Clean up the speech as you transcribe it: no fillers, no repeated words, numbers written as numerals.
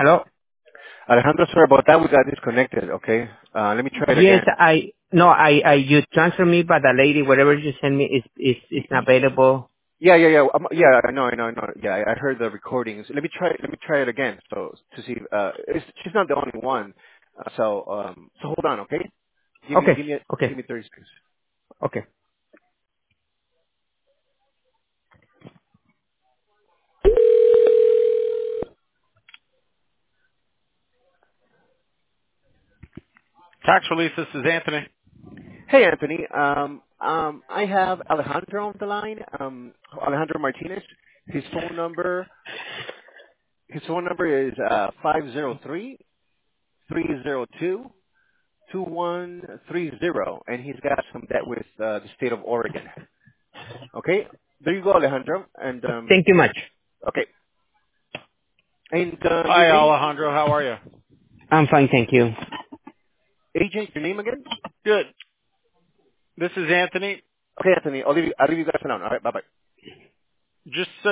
Hello? Alejandro, sorry about that. We got disconnected. Okay. Let me try it Yes, again. you transfer me, but the lady, whatever you send me is not available. Yeah. Yeah, I know. Yeah, I heard the recordings. Let me try it again. So to see, she's not the only one. So hold on, okay? Give me, Okay, give me, okay, give me 30 seconds. okay. Tax relief, this is Anthony. Hey, Anthony. I have Alejandro on the line. Alejandro Martinez. His phone number. His phone number is 503-302-2130, and he's got some debt with the state of Oregon. Okay, there you go, Alejandro. And Thank you much. okay, and your Hi, name, Alejandro. How are you? I'm fine, thank you. agent. Your name again? Good. This is Anthony. Okay, Anthony. I'll leave you guys alone. All right, bye bye. Just